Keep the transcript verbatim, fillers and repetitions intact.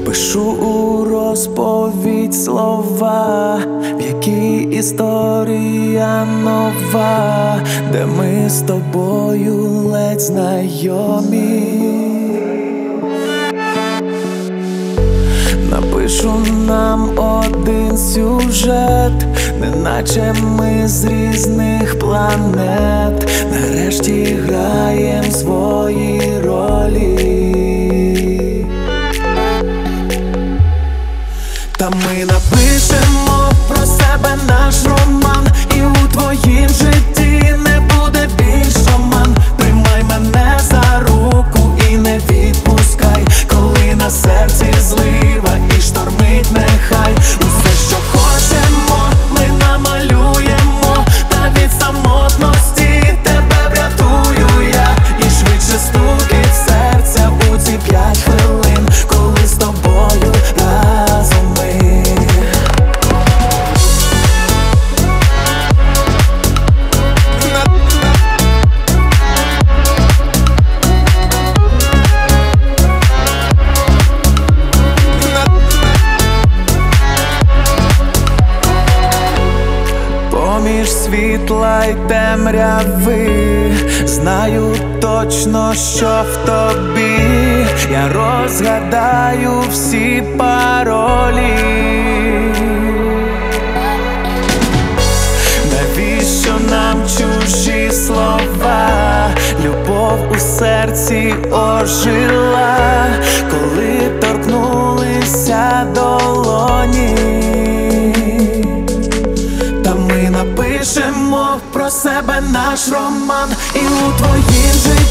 Пишу у розповідь слова, в якій історія нова, де ми з тобою ледь знайомі. Напишу нам один сюжет, неначе ми з різних планет. Нарешті граєм свої ролі. Та ми напишемо про себе наш роман, і у твоїм житті не буде більш оман. Тримай мене за руку і не відпускай, коли на серці злива і штормить нехай. Усе, що хочемо, ми намалюємо, та від самотності тебе врятую я. І швидше стукіт серця у ці п'ять хвилин, коли з тобою разом ми. Поміж світла й темряви знаю точно, що в тобі я розгадаю всі паролі. Навіщо нам чужі слова? Любов у серці ожила, коли торкнулися долоні. Напишемо про себе наш роман, і у твоїм житті